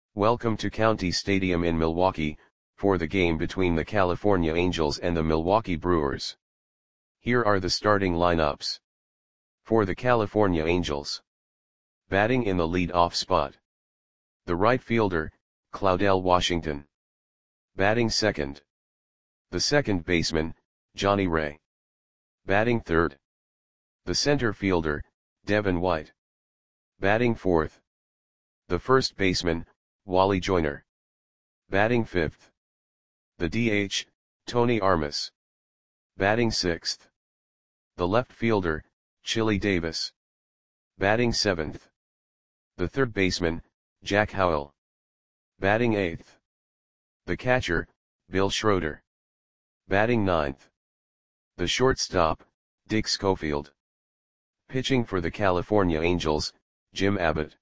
Welcome to County Stadium in Milwaukee, for the game between the California Angels and the Milwaukee Brewers. Here are the starting lineups. For the California Angels. Batting in the lead-off spot. The right fielder, Claudell Washington. Batting second. The second baseman, Johnny Ray. Batting third. The center fielder, Devin White. Batting fourth. The first baseman, Wally Joyner. Batting fifth. The DH, Tony Armas. Batting sixth. The left fielder, Chili Davis. Batting seventh. The third baseman, Jack Howell. Batting eighth. The catcher, Bill Schroeder. Batting ninth. The shortstop, Dick Schofield. Pitching for the California Angels, Jim Abbott.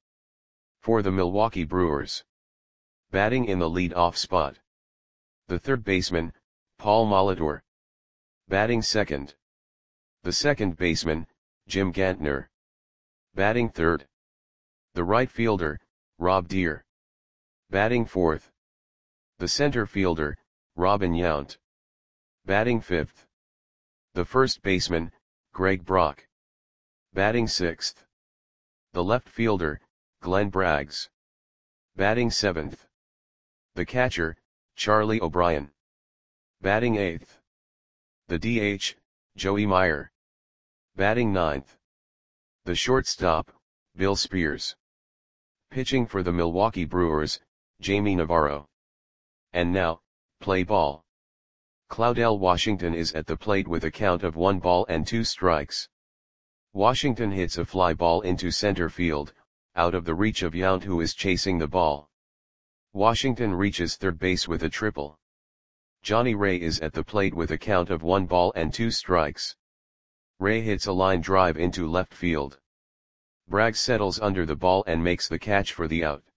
For the Milwaukee Brewers. Batting in the lead-off spot. The third baseman, Paul Molitor. Batting second. The second baseman, Jim Gantner. Batting third. The right fielder, Rob Deere. Batting fourth. The center fielder, Robin Yount. Batting fifth. The first baseman, Greg Brock. Batting sixth. The left fielder, Glenn Braggs. Batting seventh. The catcher, Charlie O'Brien. Batting eighth. The DH, Joey Meyer. Batting ninth. The shortstop, Bill Spears. Pitching for the Milwaukee Brewers, Jamie Navarro. And now, play ball. Claudell Washington is at the plate with a count of 1 ball and 2 strikes. Washington hits a fly ball into center field, out of the reach of Yount, who is chasing the ball. Washington reaches third base with a triple. Johnny Ray is at the plate with a count of 1 ball and 2 strikes. Ray hits a line drive into left field. Braggs settles under the ball and makes the catch for the out.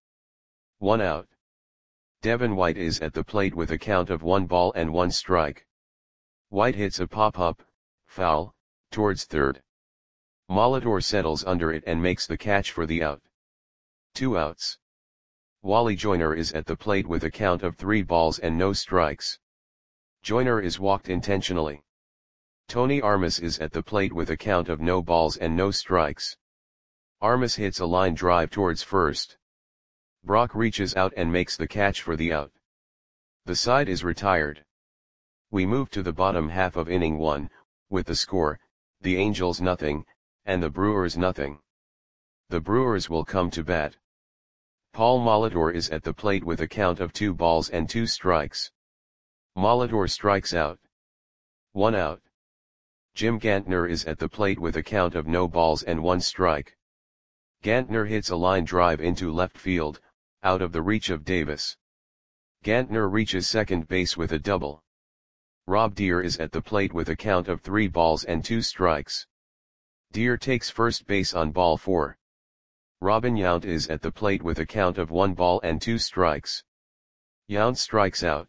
1 out. Devin White is at the plate with a count of 1 ball and 1 strike. White hits a pop-up, foul, towards third. Molitor settles under it and makes the catch for the out. 2 outs. Wally Joyner is at the plate with a count of 3 balls and no strikes. Joyner is walked intentionally. Tony Armas is at the plate with a count of no balls and no strikes. Armas hits a line drive towards first. Brock reaches out and makes the catch for the out. The side is retired. We move to the bottom half of inning 1, with the score, the Angels 0, and the Brewers 0. The Brewers will come to bat. Paul Molitor is at the plate with a count of 2 balls and 2 strikes. Molitor strikes out. 1 out. Jim Gantner is at the plate with a count of no balls and 1 strike. Gantner hits a line drive into left field, out of the reach of Davis. Gantner reaches second base with a double. Rob Deere is at the plate with a count of 3 balls and 2 strikes. Deere takes first base on ball 4. Robin Yount is at the plate with a count of 1 ball and 2 strikes. Yount strikes out.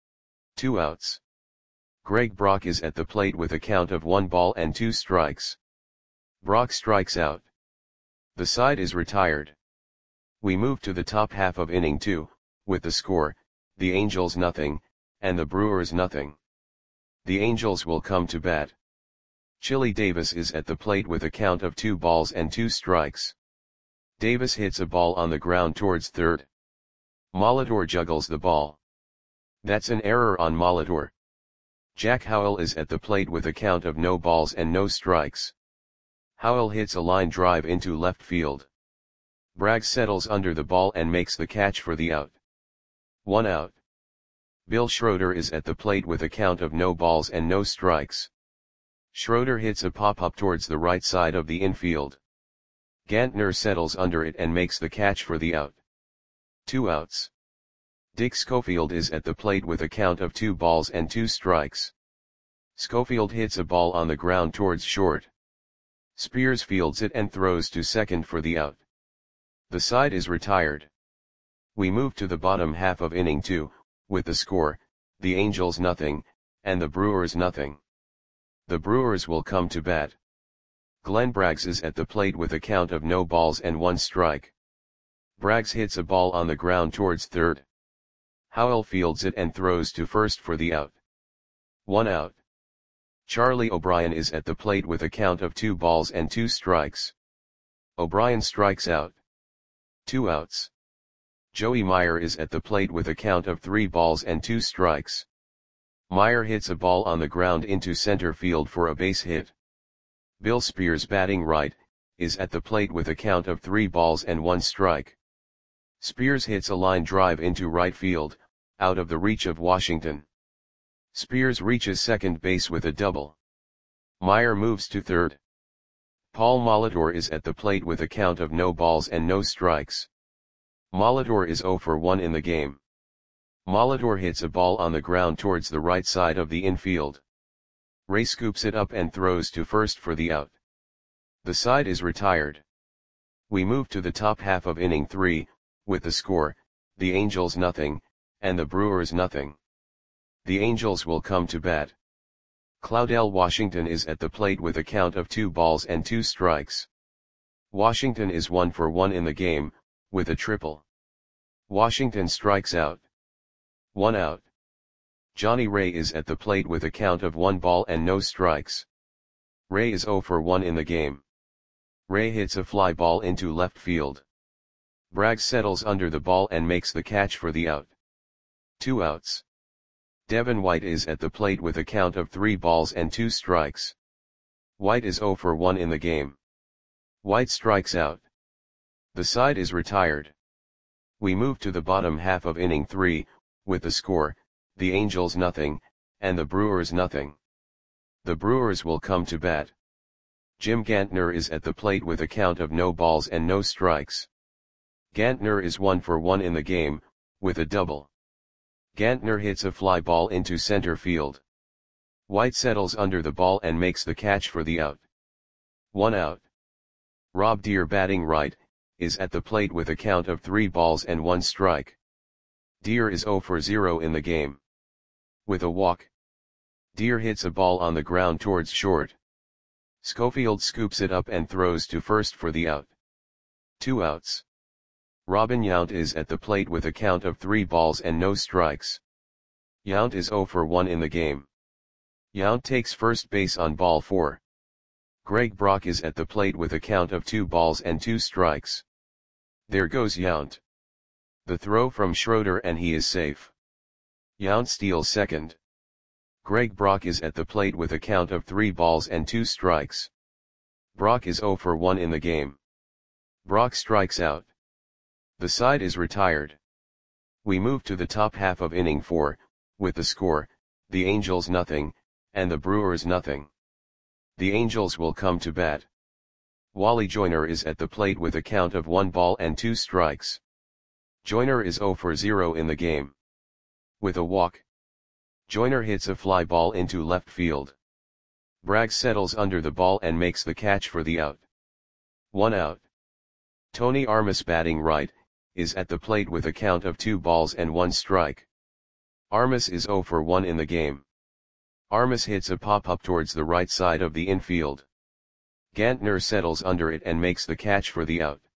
2 outs. Greg Brock is at the plate with a count of 1 ball and 2 strikes. Brock strikes out. The side is retired. We move to the top half of inning 2, with the score, the Angels 0, and the Brewers 0. The Angels will come to bat. Chili Davis is at the plate with a count of 2 balls and 2 strikes. Davis hits a ball on the ground towards third. Molitor juggles the ball. That's an error on Molitor. Jack Howell is at the plate with a count of no balls and no strikes. Howell hits a line drive into left field. Braggs settles under the ball and makes the catch for the out. 1 out. Bill Schroeder is at the plate with a count of no balls and no strikes. Schroeder hits a pop-up towards the right side of the infield. Gantner settles under it and makes the catch for the out. 2 outs. Dick Schofield is at the plate with a count of 2 balls and 2 strikes. Schofield hits a ball on the ground towards short. Spears fields it and throws to second for the out. The side is retired. We move to the bottom half of inning 2, with the score, the Angels 0, and the Brewers 0. The Brewers will come to bat. Glenn Braggs is at the plate with a count of no balls and 1 strike. Braggs hits a ball on the ground towards third. Howell fields it and throws to first for the out. 1 out. Charlie O'Brien is at the plate with a count of 2 balls and 2 strikes. O'Brien strikes out. 2 outs. Joey Meyer is at the plate with a count of 3 balls and 2 strikes. Meyer hits a ball on the ground into center field for a base hit. Bill Spears, batting right, is at the plate with a count of 3 balls and 1 strike. Spears hits a line drive into right field, out of the reach of Washington. Spears reaches second base with a double. Meyer moves to third. Paul Molitor is at the plate with a count of no balls and no strikes. Molitor is 0 for 1 in the game. Molitor hits a ball on the ground towards the right side of the infield. Ray scoops it up and throws to first for the out. The side is retired. We move to the top half of inning 3, with the score, the Angels nothing, and the Brewers nothing. The Angels will come to bat. Claudell Washington is at the plate with a count of 2 balls and 2 strikes. Washington is 1 for 1 in the game, with a triple. Washington strikes out. 1 out. Johnny Ray is at the plate with a count of 1 ball and no strikes. Ray is 0 for 1 in the game. Ray hits a fly ball into left field. Braggs settles under the ball and makes the catch for the out. 2 outs. Devin White is at the plate with a count of 3 balls and 2 strikes. White is 0 for 1 in the game. White strikes out. The side is retired. We move to the bottom half of inning 3, with the score, the Angels nothing, and the Brewers nothing. The Brewers will come to bat. Jim Gantner is at the plate with a count of no balls and no strikes. Gantner is 1 for 1 in the game, with a double. Gantner hits a fly ball into center field. White settles under the ball and makes the catch for the out. 1 out. Rob Deere, batting right, is at the plate with a count of 3 balls and 1 strike. Deere is 0 for 0 in the game. With a walk. Deere hits a ball on the ground towards short. Schofield scoops it up and throws to first for the out. 2 outs. Robin Yount is at the plate with a count of 3 balls and no strikes. Yount is 0 for 1 in the game. Yount takes first base on ball 4. Greg Brock is at the plate with a count of 2 balls and 2 strikes. There goes Yount. The throw from Schroeder and he is safe. Yount steals second. Greg Brock is at the plate with a count of 3 balls and 2 strikes. Brock is 0 for 1 in the game. Brock strikes out. The side is retired. We move to the top half of inning 4, with the score, the Angels nothing, and the Brewers nothing. The Angels will come to bat. Wally Joyner is at the plate with a count of 1 ball and 2 strikes. Joyner is 0 for 0 in the game. With a walk. Joyner hits a fly ball into left field. Braggs settles under the ball and makes the catch for the out. 1 out. Tony Armas, batting right, is at the plate with a count of 2 balls and 1 strike. Armas is 0 for 1 in the game. Armas hits a pop-up towards the right side of the infield. Gantner settles under it and makes the catch for the out.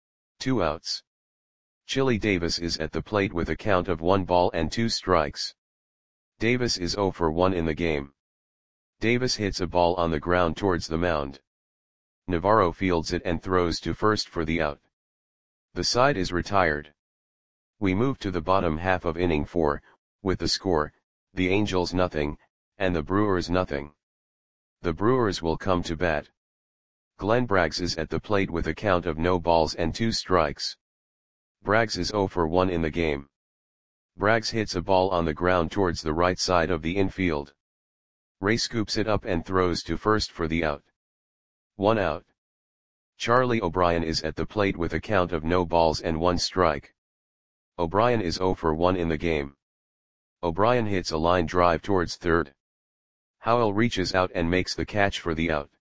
2 outs. Chili Davis is at the plate with a count of 1 ball and 2 strikes. Davis is 0 for 1 in the game. Davis hits a ball on the ground towards the mound. Navarro fields it and throws to first for the out. The side is retired. We move to the bottom half of inning 4, with the score, the Angels nothing, and the Brewers nothing. The Brewers will come to bat. Glenn Braggs is at the plate with a count of no balls and 2 strikes. Braggs is 0 for 1 in the game. Braggs hits a ball on the ground towards the right side of the infield. Ray scoops it up and throws to first for the out. 1 out. Charlie O'Brien is at the plate with a count of no balls and 1 strike. O'Brien is 0 for 1 in the game. O'Brien hits a line drive towards third. Howell reaches out and makes the catch for the out.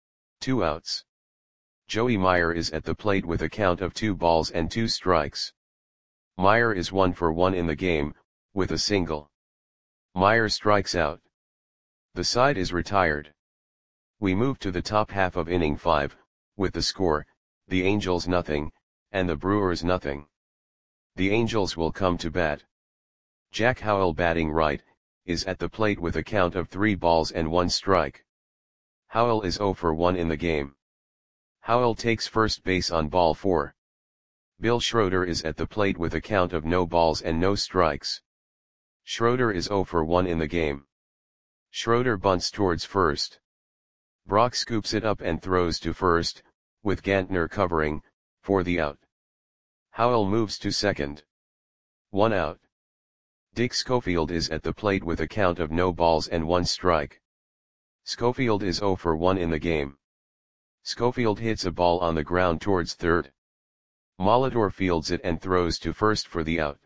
2 outs. Joey Meyer is at the plate with a count of 2 balls and 2 strikes. Meyer is 1 for 1 in the game, with a single. Meyer strikes out. The side is retired. We move to the top half of inning 5, with the score, the Angels nothing, and the Brewers nothing. The Angels will come to bat. Jack Howell batting right, is at the plate with a count of 3 balls and 1 strike. Howell is 0 for 1 in the game. Howell takes first base on ball 4. Bill Schroeder is at the plate with a count of no balls and no strikes. Schroeder is 0 for 1 in the game. Schroeder bunts towards first. Brock scoops it up and throws to first, with Gantner covering, for the out. Howell moves to second. 1 out. Dick Schofield is at the plate with a count of no balls and 1 strike. Schofield is 0 for 1 in the game. Schofield hits a ball on the ground towards third. Molitor fields it and throws to first for the out.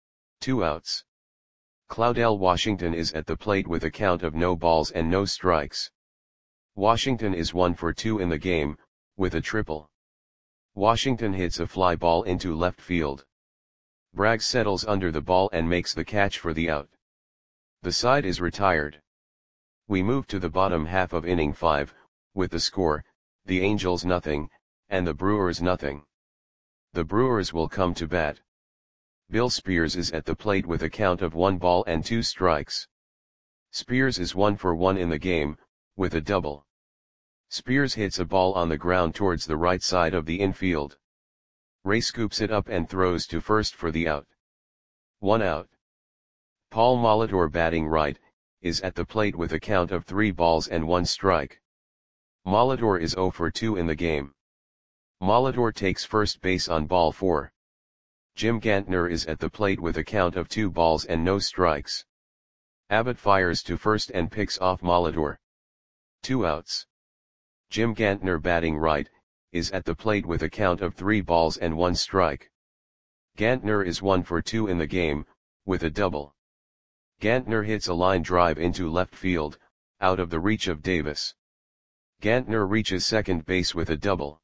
2 outs. Claudell Washington is at the plate with a count of no balls and no strikes. Washington is 1 for 2 in the game, with a triple. Washington hits a fly ball into left field. Bragg settles under the ball and makes the catch for the out. The side is retired. We move to the bottom half of inning 5, with the score, the Angels nothing, and the Brewers nothing. The Brewers will come to bat. Bill Spears is at the plate with a count of 1 ball and 2 strikes. Spears is 1 for 1 in the game, with a double. Spears hits a ball on the ground towards the right side of the infield. Ray scoops it up and throws to first for the out. 1 out. Paul Molitor batting right, is at the plate with a count of 3 balls and 1 strike. Molitor is 0 for 2 in the game. Molitor takes first base on ball 4. Jim Gantner is at the plate with a count of 2 balls and no strikes. Abbott fires to first and picks off Molitor. 2 outs. Jim Gantner batting right, is at the plate with a count of 3 balls and 1 strike. Gantner is 1 for 2 in the game, with a double. Gantner hits a line drive into left field, out of the reach of Davis. Gantner reaches second base with a double.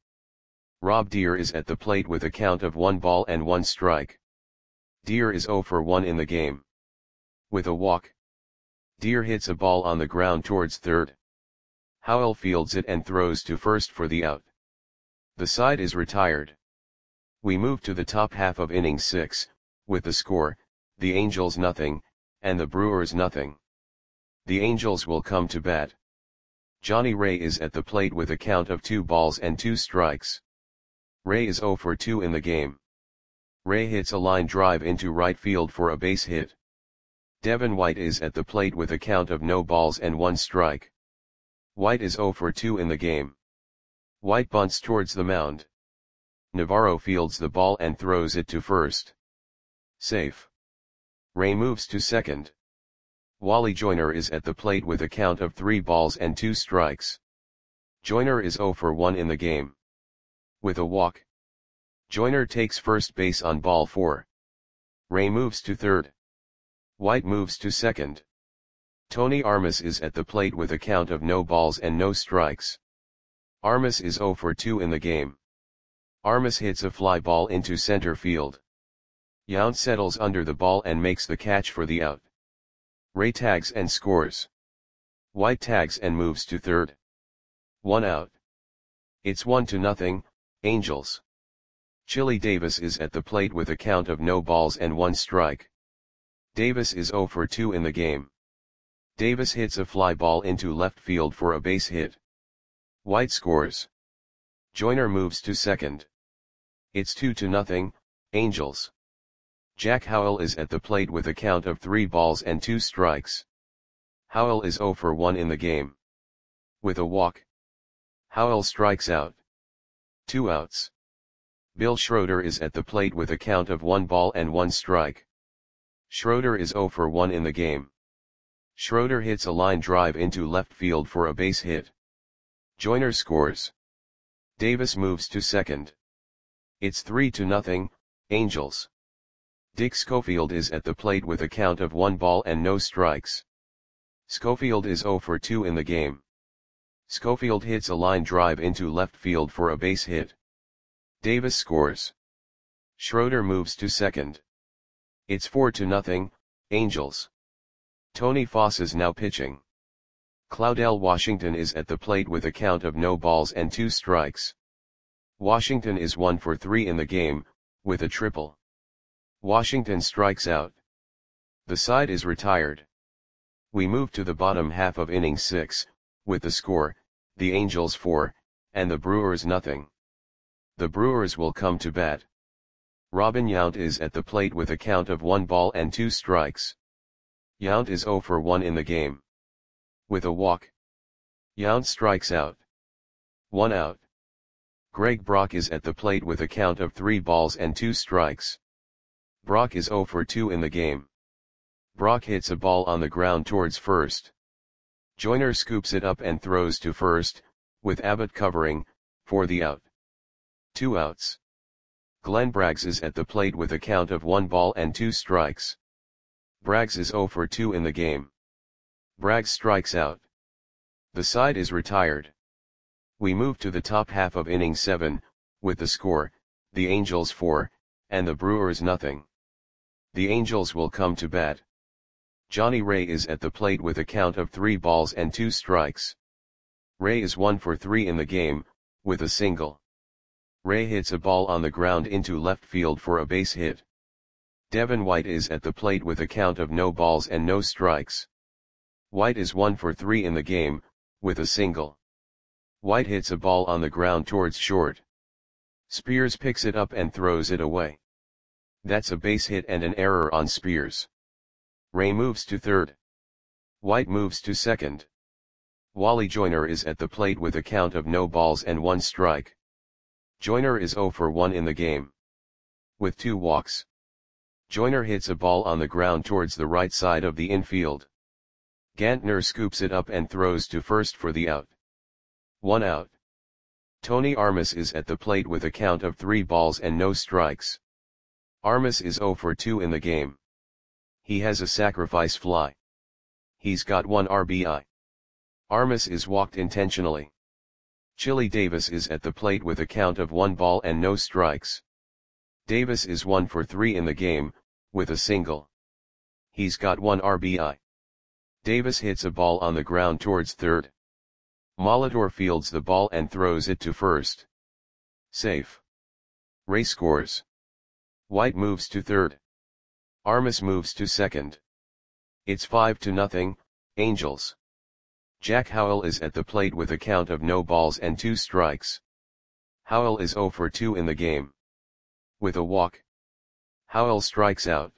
Rob Deer is at the plate with a count of 1 ball and 1 strike. Deer is 0 for 1 in the game. With a walk. Deer hits a ball on the ground towards third. Howell fields it and throws to first for the out. The side is retired. We move to the top half of inning 6, with the score, the Angels nothing, and the Brewers nothing. The Angels will come to bat. Johnny Ray is at the plate with a count of 2 balls and 2 strikes. Ray is 0 for 2 in the game. Ray hits a line drive into right field for a base hit. Devin White is at the plate with a count of no balls and 1 strike. White is 0 for 2 in the game. White bunts towards the mound. Navarro fields the ball and throws it to first. Safe. Ray moves to second. Wally Joyner is at the plate with a count of 3 balls and 2 strikes. Joyner is 0 for 1 in the game. With a walk. Joyner takes first base on ball 4. Ray moves to third. White moves to second. Tony Armas is at the plate with a count of no balls and no strikes. Armas is 0 for 2 in the game. Armas hits a fly ball into center field. Yount settles under the ball and makes the catch for the out. Ray tags and scores. White tags and moves to third. 1 out. It's 1-0, Angels. Chili Davis is at the plate with a count of no balls and 1 strike. Davis is 0 for 2 in the game. Davis hits a fly ball into left field for a base hit. White scores. Joyner moves to second. It's 2-0, Angels. Jack Howell is at the plate with a count of 3 balls and 2 strikes. Howell is 0 for 1 in the game. With a walk. Howell strikes out. 2 outs. Bill Schroeder is at the plate with a count of 1 ball and 1 strike. Schroeder is 0 for 1 in the game. Schroeder hits a line drive into left field for a base hit. Joyner scores. Davis moves to second. It's 3-0, Angels. Dick Schofield is at the plate with a count of 1 ball and no strikes. Schofield is 0 for 2 in the game. Schofield hits a line drive into left field for a base hit. Davis scores. Schroeder moves to second. It's 4-0, Angels. Tony Foss is now pitching. Claudell Washington is at the plate with a count of no balls and 2 strikes. Washington is 1 for 3 in the game, with a triple. Washington strikes out. The side is retired. We move to the bottom half of inning 6, with the score, the Angels 4, and the Brewers nothing. The Brewers will come to bat. Robin Yount is at the plate with a count of 1 ball and 2 strikes. Yount is 0 for 1 in the game. With a walk. Yount strikes out. 1 out. Greg Brock is at the plate with a count of 3 balls and 2 strikes. Brock is 0 for 2 in the game. Brock hits a ball on the ground towards first. Joyner scoops it up and throws to first, with Abbott covering, for the out. 2 outs. Glenn Braggs is at the plate with a count of 1 ball and 2 strikes. Braggs is 0 for 2 in the game. Braggs strikes out. The side is retired. We move to the top half of inning 7, with the score, the Angels 4, and the Brewers nothing. The Angels will come to bat. Johnny Ray is at the plate with a count of 3 balls and 2 strikes. Ray is 1 for 3 in the game, with a single. Ray hits a ball on the ground into left field for a base hit. Devin White is at the plate with a count of no balls and no strikes. White is 1 for 3 in the game, with a single. White hits a ball on the ground towards short. Spears picks it up and throws it away. That's a base hit and an error on Spears. Ray moves to third. White moves to second. Wally Joyner is at the plate with a count of no balls and 1 strike. Joyner is 0 for 1 in the game. With 2 walks. Joyner hits a ball on the ground towards the right side of the infield. Gantner scoops it up and throws to first for the out. 1 out. Tony Armas is at the plate with a count of 3 balls and no strikes. Armas is 0 for 2 in the game. He has a sacrifice fly. He's got 1 RBI. Armas is walked intentionally. Chili Davis is at the plate with a count of 1 ball and no strikes. Davis is 1 for 3 in the game, with a single. He's got 1 RBI. Davis hits a ball on the ground towards third. Molitor fields the ball and throws it to first. Safe. Ray scores. White moves to third. Armas moves to second. It's 5-0, Angels. Jack Howell is at the plate with a count of no balls and 2 strikes. Howell is 0 for 2 in the game. With a walk. Howell strikes out.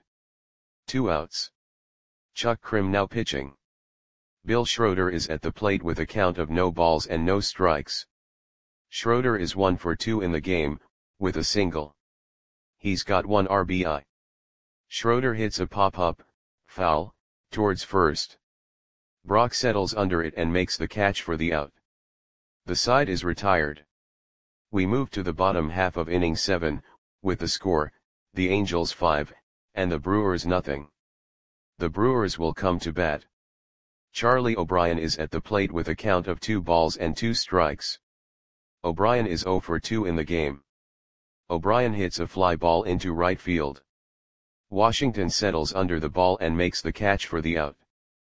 2 outs. Chuck Krim now pitching. Bill Schroeder is at the plate with a count of no balls and no strikes. Schroeder is 1 for 2 in the game, with a single. He's got 1 RBI. Schroeder hits a pop-up, foul, towards first. Brock settles under it and makes the catch for the out. The side is retired. We move to the bottom half of inning 7, with the score, the Angels 5, and the Brewers nothing. The Brewers will come to bat. Charlie O'Brien is at the plate with a count of 2 balls and 2 strikes. O'Brien is 0 for 2 in the game. O'Brien hits a fly ball into right field. Washington settles under the ball and makes the catch for the out.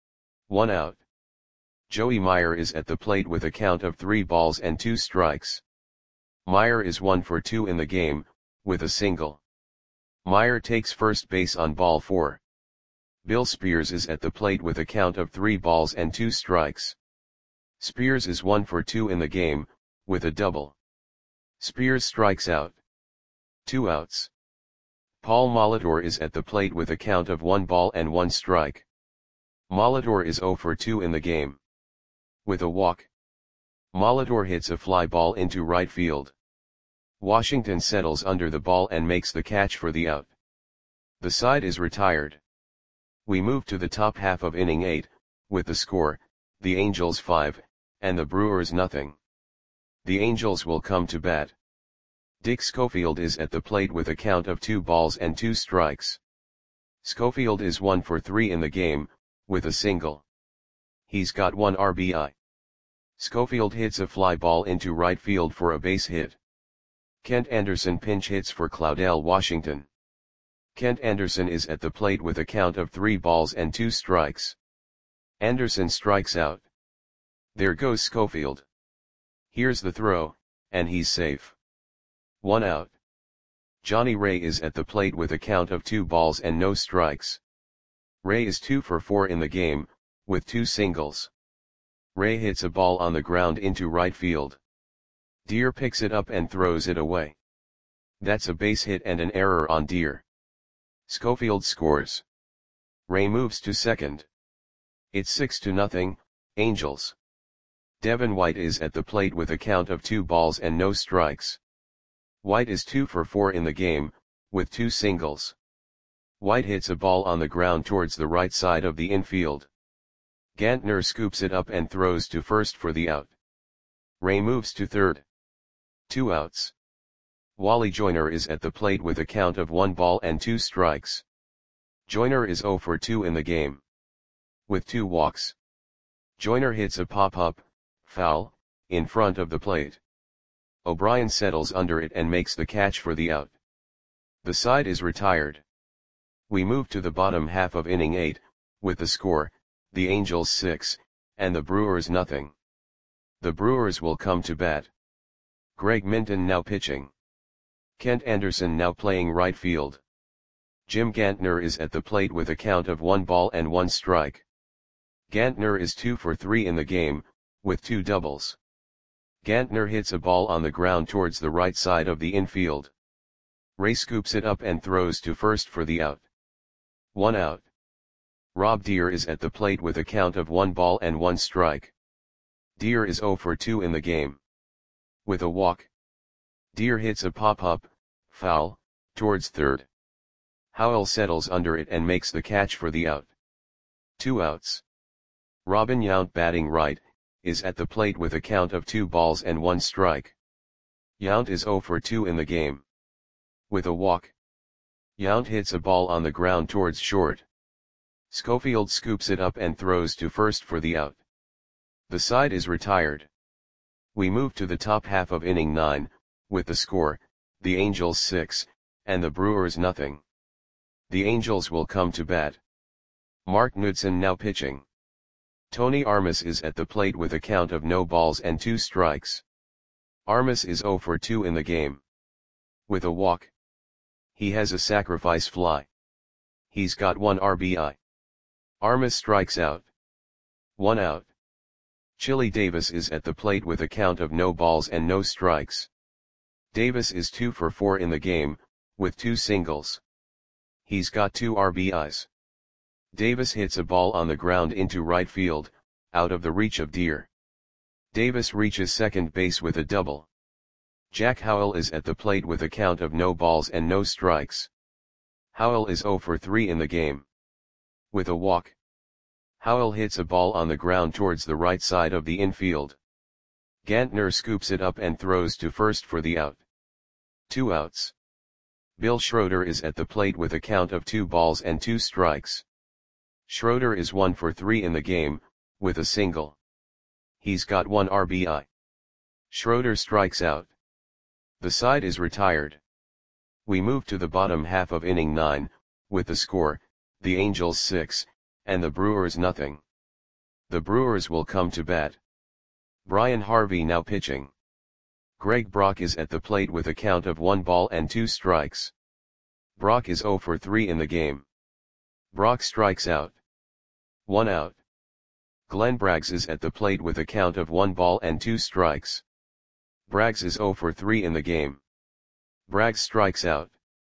1 out. Joey Meyer is at the plate with a count of 3 balls and 2 strikes. Meyer is 1 for 2 in the game, with a single. Meyer takes first base on ball 4. Bill Spears is at the plate with a count of 3 balls and 2 strikes. Spears is 1 for 2 in the game, with a double. Spears strikes out. 2 outs. Paul Molitor is at the plate with a count of 1 ball and 1 strike. Molitor is 0 for 2 in the game. With a walk. Molitor hits a fly ball into right field. Washington settles under the ball and makes the catch for the out. The side is retired. We move to the top half of inning 8, with the score, the Angels 5, and the Brewers nothing. The Angels will come to bat. Dick Schofield is at the plate with a count of 2 balls and 2 strikes. Schofield is 1 for 3 in the game, with a single. He's got 1 RBI. Schofield hits a fly ball into right field for a base hit. Kent Anderson pinch hits for Claudell Washington. Kent Anderson is at the plate with a count of 3 balls and 2 strikes. Anderson strikes out. There goes Schofield. Here's the throw, and he's safe. 1 out. Johnny Ray is at the plate with a count of 2 balls and no strikes. Ray is 2 for 4 in the game, with 2 singles. Ray hits a ball on the ground into right field. Deer picks it up and throws it away. That's a base hit and an error on Deer. Schofield scores. Ray moves to second. It's 6-0, Angels. Devin White is at the plate with a count of 2 balls and no strikes. White is 2 for 4 in the game, with 2 singles. White hits a ball on the ground towards the right side of the infield. Gantner scoops it up and throws to first for the out. Ray moves to third. 2 outs. Wally Joyner is at the plate with a count of 1 ball and 2 strikes. Joyner is 0 for 2 in the game. With 2 walks. Joyner hits a pop-up, foul, in front of the plate. O'Brien settles under it and makes the catch for the out. The side is retired. We move to the bottom half of inning 8, with the score, the Angels 6, and the Brewers nothing. The Brewers will come to bat. Greg Minton now pitching. Kent Anderson now playing right field. Jim Gantner is at the plate with a count of 1 ball and 1 strike. Gantner is 2 for 3 in the game, with 2 doubles. Gantner hits a ball on the ground towards the right side of the infield. Ray scoops it up and throws to first for the out. 1 out. Rob Deer is at the plate with a count of 1 ball and 1 strike. Deer is 0 for 2 in the game. With a walk. Deer hits a pop-up, foul, towards third. Howell settles under it and makes the catch for the out. 2 outs. Robin Yount batting right, is at the plate with a count of 2 balls and 1 strike. Yount is 0 for 2 in the game. With a walk. Yount hits a ball on the ground towards short. Schofield scoops it up and throws to first for the out. The side is retired. We move to the top half of inning 9, with the score, the Angels 6, and the Brewers nothing. The Angels will come to bat. Mark Knudsen now pitching. Tony Armas is at the plate with a count of no balls and 2 strikes. Armas is 0 for 2 in the game. With a walk. He has a sacrifice fly. He's got 1 RBI. Armas strikes out. 1 out. Chili Davis is at the plate with a count of no balls and no strikes. Davis is 2 for 4 in the game, with 2 singles. He's got 2 RBIs. Davis hits a ball on the ground into right field, out of the reach of Deer. Davis reaches second base with a double. Jack Howell is at the plate with a count of no balls and no strikes. Howell is 0 for 3 in the game. With a walk. Howell hits a ball on the ground towards the right side of the infield. Gantner scoops it up and throws to first for the out. 2 outs. Bill Schroeder is at the plate with a count of 2 balls and 2 strikes. Schroeder is 1 for 3 in the game, with a single. He's got 1 RBI. Schroeder strikes out. The side is retired. We move to the bottom half of inning 9, with the score, the Angels 6, and the Brewers nothing. The Brewers will come to bat. Brian Harvey now pitching. Greg Brock is at the plate with a count of 1 ball and 2 strikes. Brock is 0 for 3 in the game. Brock strikes out. 1 out. Glenn Braggs is at the plate with a count of 1 ball and 2 strikes. Braggs is 0 for 3 in the game. Braggs strikes out.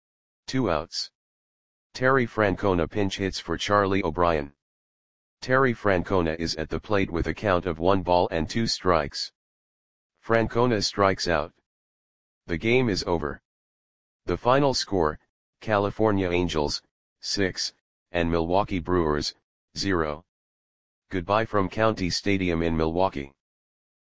2 outs. Terry Francona pinch hits for Charlie O'Brien. Terry Francona is at the plate with a count of 1 ball and 2 strikes. Francona strikes out. The game is over. The final score, California Angels, 6, and Milwaukee Brewers, 0. Goodbye from County Stadium in Milwaukee.